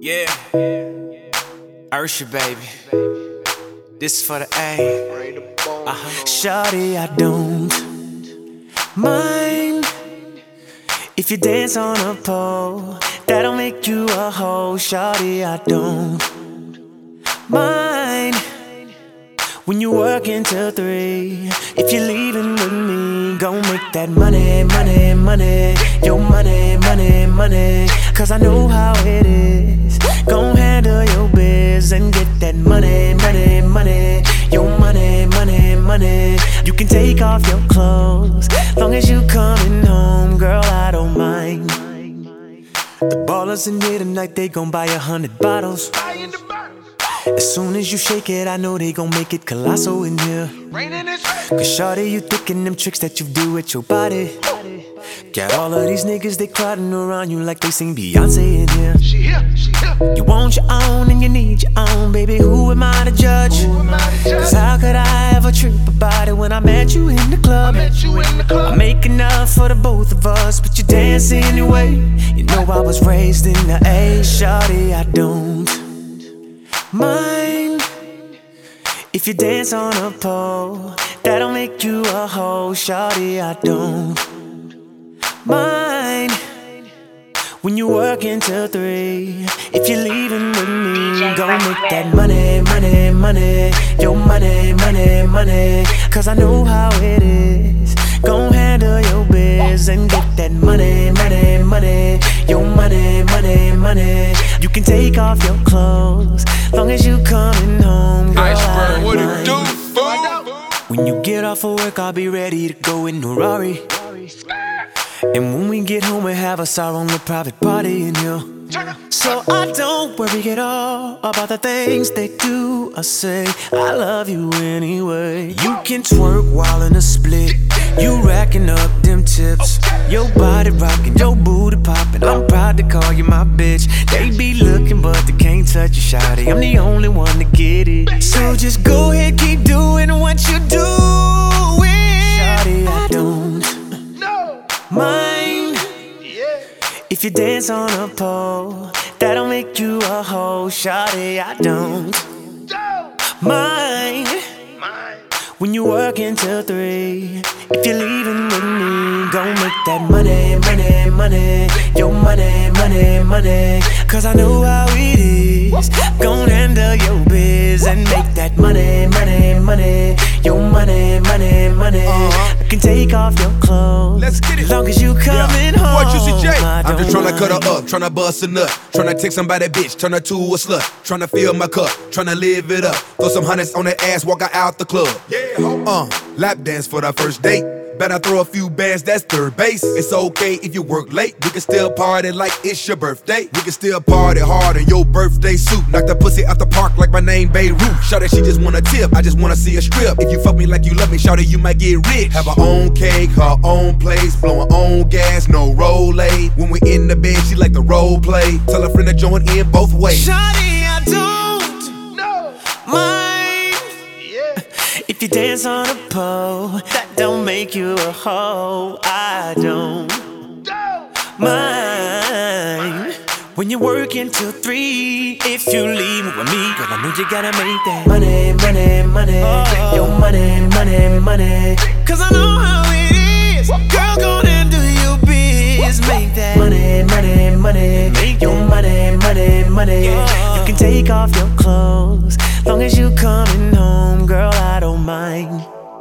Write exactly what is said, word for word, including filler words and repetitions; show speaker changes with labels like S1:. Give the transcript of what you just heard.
S1: Yeah, Ursha, baby. This is for the A. Uh-huh. Shawty, I don't mind if you dance on a pole. That'll make you a hoe. Shawty, I don't mind when you work until three. If you're leaving with me, gon' make that money, money, money. Your money, money, money. Cause I know how it is. Gon' handle your biz and get that money, money, money. Your money, money, money. You can take off your clothes, long as you coming home, girl, I don't mind. The ballers in here tonight, they gon' buy a hundred bottles. As soon as you shake it, I know they gon' make it colossal in here. Cause shawty, you thinking them tricks that you do with your body. Got all of these niggas, they crowding around you like they sing Beyonce in here.
S2: She here, she here.
S1: You want your own and you need your own, baby, who am I to judge? Cause how could I ever trip about it when I met you in the club?
S2: I met you in the club.
S1: I make enough for the both of us, but you dance anyway. You know I was raised in the A. Shawty, I don't mind if you dance on a pole. That'll make you a hoe. Shawty, I don't mind when you work until three. If you're leaving with me, gon' make that money, money, money. Your money, money, money. Cause I know how it is. Gon' handle your biz and get that money, money, money. Your money, money, money. You can take off your clothes, long as you coming home, girl, I don't
S2: What it
S1: mind.
S2: do, fool?
S1: When you get off of work, I'll be ready to go in a Rari. And when we get home, we have us our own little private party in here. So I don't worry at all about the things they do or say. I love you anyway. You can twerk while in a split. You racking up them tips. Your body rocking, your booty popping. I'm proud to call you my bitch. They be looking but they can't touch you, shawty. I'm the only one to get it. So just go ahead, keep doing what you doing. Shawty, I don't mind if you dance on a pole. That'll make you a hoe. Shawty, I don't mind when you work until three. If you're leaving with me, gon' make that money, money, money. Your money, money, money. Cause I know how it is. Gon' handle your biz and make that money, money, money. Your money, money, money.
S2: Uh-huh.
S1: I can take off your clothes,
S2: Let's get it.
S1: as long as you coming home.
S2: What Juicy J?
S1: I
S3: I'm just
S1: don't
S3: tryna cut her
S1: mind.
S3: up, tryna bust a nut, tryna take somebody bitch, turn her to a slut, tryna fill my cup, tryna live it up, throw some hundreds on that ass, walk her out the club.
S2: Yeah,
S3: Uh, lap dance for the first date. Better throw a few bands, that's third base. It's okay if you work late. We can still party like it's your birthday. We can still party hard in your birthday suit. Knock the pussy out the park like my name Beirut. Shout she just wanna tip, I just wanna see a strip. If you fuck me like you love me, shout you might get rich. Have her own cake, her own place, blow her own gas, no roll-aid. When we in the bed, she like the role play. Tell her friend to join in both ways.
S1: Shawty, I don't mind if you dance on a pole. That don't make you a hoe. I don't mind when you work until three. If you leave with me, girl, I know you gotta make that money, money, money. Oh. Your money, money, money. Cause I know how it is. Girl, go and do your biz. Make that money, money, money. Make your money, money, money. You can take off your clothes, long as you coming home.